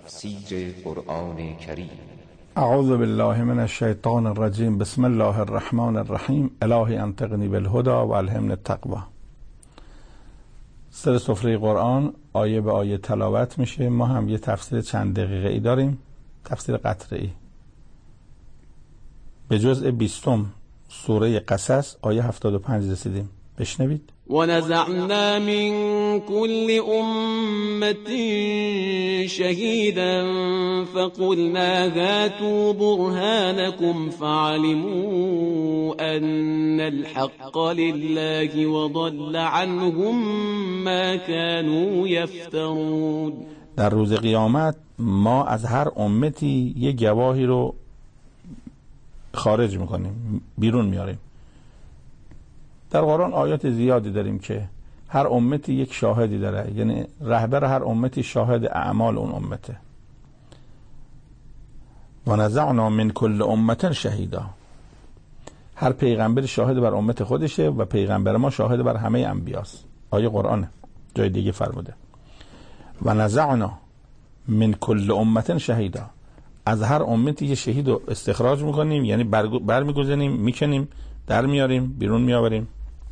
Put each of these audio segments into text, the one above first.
تفسیر قرآن کریم. اعوذ بالله من الشیطان الرجیم. بسم الله الرحمن الرحیم. الهی انطقنی بالهدى و الهمنی التقوی. سر سفره قرآن آیه به آیه تلاوت میشه. ما هم یه تفسیر چند دقیقه ای داریم، تفسیر قطره ای به جزء 20 سوره قصص آیه 75 رسیدیم. بشنوید. ونزعنا من كل أمة شهيدا فقلنا هاتوا برهانكم فعلموا أن الحق لله وضل عنهم ما كانوا يفترون. در روز قیامت ما از هر امتی یه گواهی رو خارج میکنیم، بیرون میاریم. در قرآن آیات زیادی داریم که هر امتی یک شاهدی داره، یعنی رهبر هر امتی شاهد اعمال اون امته. و نزعنا من کل امت شهیدا. هر پیغمبر شاهد بر امت خودشه و پیغمبر ما شاهد بر همه انبیاست. آیه قرآنه، جای دیگه فرموده و نزعنا من کل امت شهیدا. از هر امتی یه شهید رو استخراج میکنیم، یعنی برمیگزنیم، میکنیم، در میاریم، بیرون میآوریم.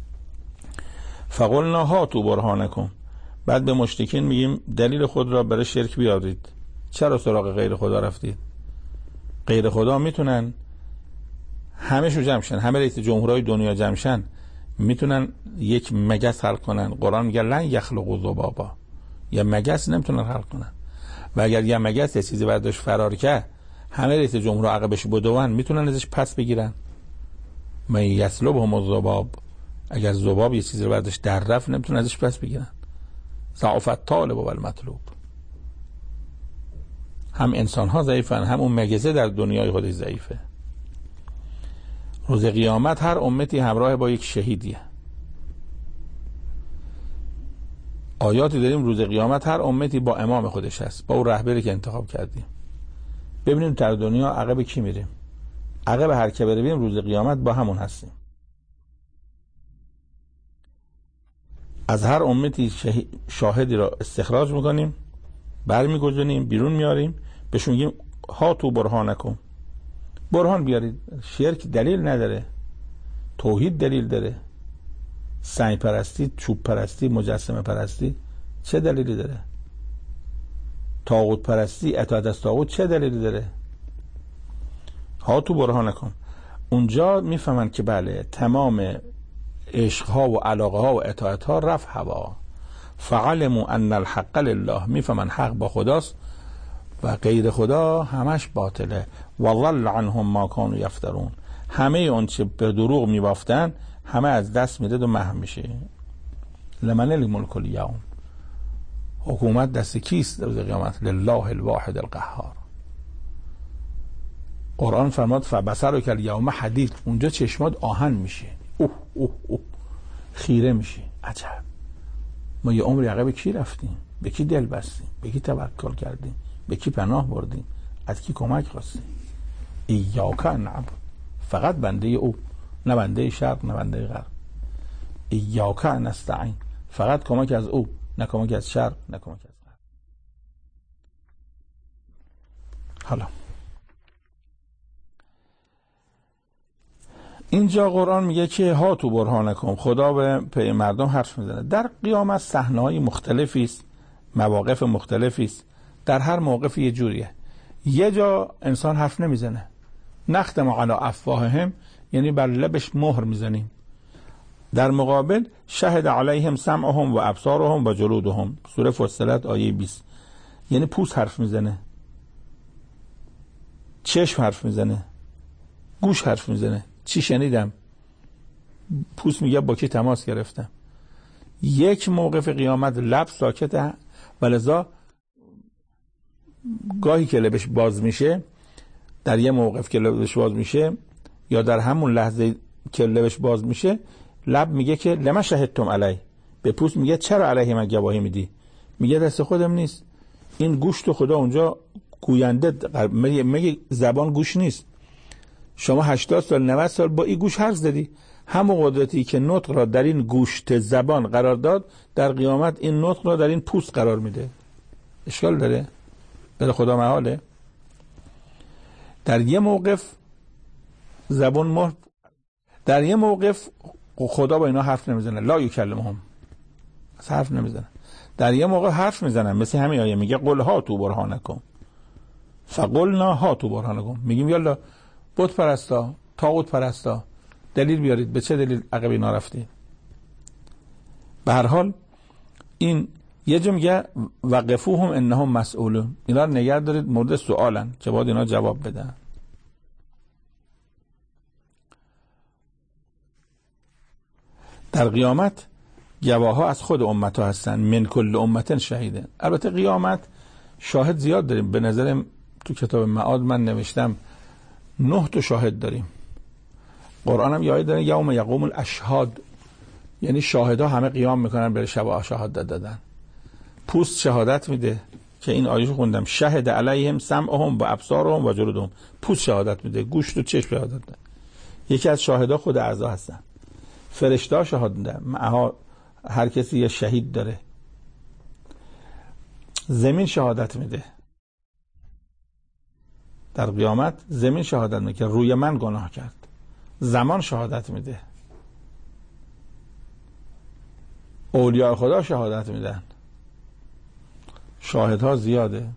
فقلنا هاتوا برهانکم. بعد به مشرکین میگیم دلیل خود را برای شرک بیارید. چرا سراغ غیر خدا رفتید؟ غیر خدا میتونن همه شو جمعشن، همه رئیس جمهورهای دنیا جمعشن، میتونن یک مگس خلق کنن. قرآن میگه لن یخلقوا ذبابا. یا مگس نمیتونن خلق کنن. و اگر یه مگس یه چیزی برداشت فرار کرد، همه رئیس جمهورها عقبش بدون میتونن ازش پس بگیرن. من یسلبهم الذباب. اگر ذباب یه چیزی رو برداشت در رفت، نمیتونه ازش پس بگیرن. ضعف الطالب و المطلوب. هم انسان ها ضعیفن، هم اون مگزه در دنیای خودش ضعیفه. روز قیامت هر امتی همراه با یک شهیدیه. آیاتی داریم روز قیامت هر امتی با امام خودش هست، با اون رهبری که انتخاب کردیم. ببینیم در دنیا عقب کی میریم. عقب هر که بریم روز قیامت با همون هستیم. از هر امتی شاهدی را استخراج میکنیم، برمیگزنیم، بیرون میاریم، بهشون میگیم هاتوا برهانکم. برهان بیارید. شرک دلیل نداره، توحید دلیل داره. سنگ پرستی، چوب پرستی، مجسمه پرستی چه دلیلی داره؟ طاغوت پرستی، اطاعت از طاغوت چه دلیلی داره؟ هاتوا برهانکم. اونجا میفهمن که بله، تمام عشق ها و علاقه ها و اطاعت ها رفت هوا. فعلموا ان الحق لله. میفهمن حق با خداست و غیر خدا همش باطله. و ضل عنهم ما كانوا یفترون. همه اون چه به دروغ میبافتن همه از دست میره و محو میشه. لمن الملک الیوم. حکومت دست کیست در روز قیامت؟ لله الواحد القهار. قرآن فرماد فبصرک الیوم حدید. اونجا چشمات آهن میشه. اوه خیره میشه. عجب، ما یه عمر عقب کی رفتیم؟ به کی دل بستیم؟ به کی توکل کردیم؟ به کی پناه بردیم؟ از کی کمک خواستیم؟ ایاک نعبد. فقط بنده او، نه بنده شرق نه بنده غرب. ایاک نستعین. فقط کمک از او، نه کمک از شرق نه کمک از غرب. حالا اینجا قرآن میگه که هاتوا برهانکم. خدا به مردم حرف میزنه. در قیامت صحنه‌های مختلفی است، مواقف مختلفی است. در هر موقف یه جوریه. یه جا انسان حرف نمیزنه. نختم علی افواههم، یعنی بر لبش مهر میزنیم. در مقابل شهد علیهم سمعهم و ابصارهم و جلودهم. سوره فصلت آیه 20. یعنی پوست حرف میزنه، چشم حرف میزنه، گوش حرف میزنه. چی شنیدم؟ پوست میگه با کی تماس گرفتم. یک موقف قیامت لب ساکته، ولذا گاهی که لبش باز میشه، در یه موقف که لبش باز میشه یا در همون لحظه که لبش باز میشه، لب میگه که لما شهدتم علی. به پوست میگه چرا علیه من گواهی میدی؟ میگه دست خودم نیست. این گوشت خدا اونجا گوینده، میگه زبان گوش نیست. شما 80 سال 90 سال با این گوش حرف زدی. همون قدرتی که نطق را در این گوشت زبان قرار داد، در قیامت این نطق را در این پوست قرار میده. اشکال داره؟ بره خدا محاله؟ در یه موقف زبون مهر، در یه موقف خدا با اینا حرف نمیزنه، لا یکلمهم، حرف نمیزنه. در یه موقع حرف میزنن، مثل همین آیه میگه قل هاتوا برهانکم فقلنا هاتوا برهانکم، میگیم یالا بت پرستا، طاغوت پرستا، دلیل بیارید. به چه دلیل عقب اینا رفتید؟ به هر حال این یه جا میگه وقفوهم انهم مسئولون، اینا رو نگه دارید، مورد سوالن که باید اینا جواب بدن. در قیامت گواه ها از خود امت ها هستن، من کل امت شهیده. البته قیامت شاهد زیاد داریم، به نظرم تو کتاب معاد من نوشتم 9 تا شاهد داریم. قرآن هم یاد داره یوم یقوم الاشهاد، یعنی شاهدا همه قیام میکنن برای شب شهادت دادن. پوست شهادت میده که این آیه خوندم، شهد علیهم سمعهم و ابصارهم و جلودهم، پوست شهادت میده، گوشت و چشم شهادت میده. یکی از شاهدا خود اعضا هستن. فرشته شهادت میده، هر کسی یه شهید داره. زمین شهادت میده، در قیامت زمین شهادت میده که روی من گناه کرد. زمان شهادت میده، اولیاء خدا شهادت میدن. شاهدها زیاده.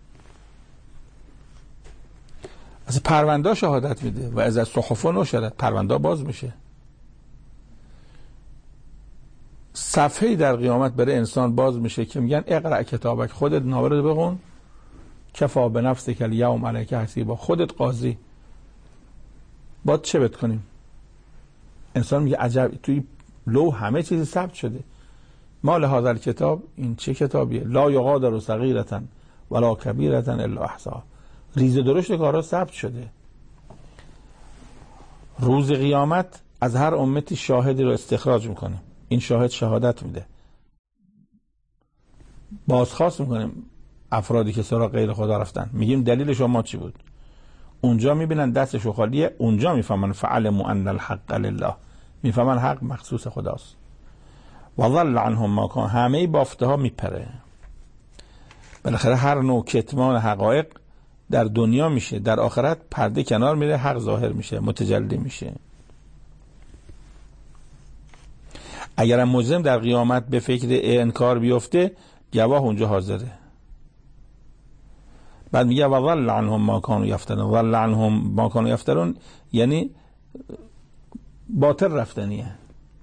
از پرونده شهادت میده و از صحف نشرت، پرونده باز میشه. صفحه‌ای در قیامت برای انسان باز میشه که میگن اقرأ کتابک، خودت نامه رو بخون، کفا بنفسک الیوم علیک حسیبا، خودت قاضی. باید چه بکنیم؟ انسان میگه عجب، توی لوح همه چیزی ثبت شده. مال هذا الکتاب، این چه کتابیه؟ لا یغادر صغیرة ولا کبیرة الا احصاها، ریز درشت کارا ثبت شده. روز قیامت از هر امتی شاهدی رو استخراج میکنه، این شاهد شهادت میده. بازخواست میکنیم افرادی که سراغ غیر خدا رفتن، میگیم دلیل شما چی بود؟ اونجا میبینن دستشو خالیه، اونجا میفهمن فعلموا ان الحق لله، میفهمن حق مخصوص خداست. و ضل عنهم ما کان، همه بافته ها میپره. بالاخره هر نوع کتمان حقایق در دنیا میشه، در آخرت پرده کنار میره، حق ظاهر میشه، متجلی میشه. اگر مجرم در قیامت به فکر انکار بیفته، گواه اونجا حاضره. بعد میگه و ضل عنهم ما کانوا یفترون، ضل عنهم ما کانوا یفترون یعنی باطل رفتنیه.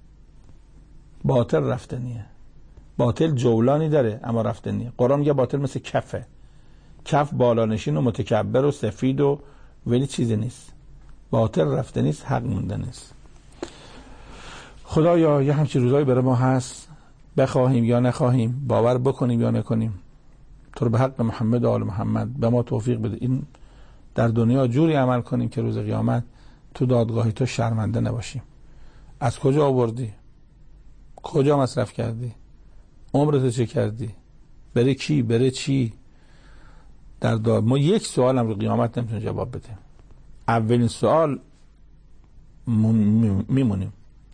باطل رفتنیه، باطل جولانی داره اما رفتنیه. قرآن میگه باطل مثل کفه، کف بالانشین و متکبر و سفید و ولی چیزی نیست. باطل رفته نیست، حق مونده نیست. خدایا یه همچین روزایی برای ما هست، بخواهیم یا نخواهیم، باور بکنیم یا نکنیم، تو رو به حق محمد و آل محمد به ما توفیق بده. این در دنیا جوری عمل کنیم که روز قیامت تو دادگاهی تو شرمنده نباشیم. از کجا آوردی؟ کجا مصرف کردی؟ عمرت چه کردی؟ برای کی؟ برای چی؟ ما یک سوال هم رو قیامت نمیتونیم جواب بده. اولین سوال میمونیم.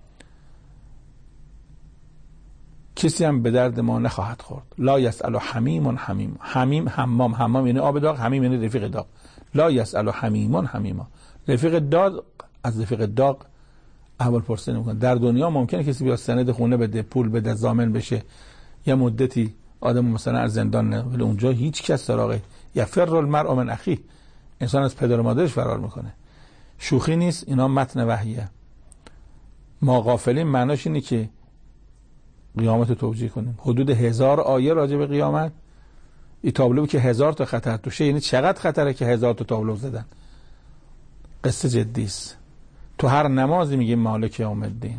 کسی هم به درد ما نخواهد خورد. لا یسأل حمیم حمیم. حمیم حمام، حمام یعنی آب داغ، حمیم یعنی رفیق داغ. لا یسأل حمیم حمیما، رفیق داغ از رفیق داغ احوال پرسه نمیکنه. در دنیا ممکنه کسی بیا سند خونه بده، پول بده، ضامن بشه، یه مدتی آدم مثلا از زندان نه، ولی اونجا هیچ کس سراغه. یفر المرء من اخیه، انسان از پدر و مادرش فرار میکنه. شوخی نیست، اینا متن وحیه. ما غافلین معناش اینه که قیامت رو توجیه کنیم. حدود 1000 آیه راجع به قیامت، این تابلو که 1000 تا خطر توشه، یعنی چقدر خطره که 1000 تا تابلو زدن. قصه جدی است. تو هر نمازی میگیم مالک یوم الدین،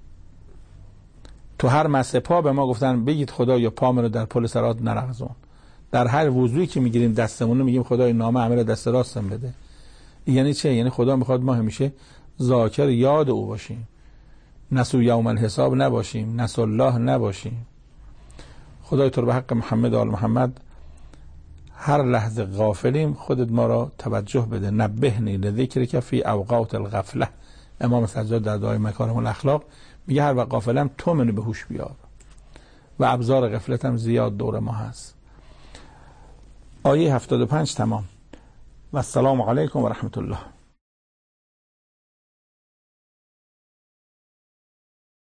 تو هر مسح پا به ما گفتن بگید خدایا پام رو در پل صراط نلغزون. در هر وضویی که میگیریم دستمون رو میگیم خدای نامه عمل دست راستم بده. یعنی چه؟ یعنی خدا میخواد ما همیشه ذاکر یاد او باشیم، نسو یوم الحساب نباشیم، نسو الله نباشیم. خدای تو رو به حق محمد و آل محمد هر لحظه غافلیم خودت ما را توجه بده. نبهنی لذکرک فی اوقات الغفله. امام سجاد در دعای مکارم الاخلاق میگه هر وقت غافلم تو منو به هوش بیار. و ابزار غفلتم زیاد دور ما هست. آیه 75 تمام. و السلام علیکم و رحمت الله.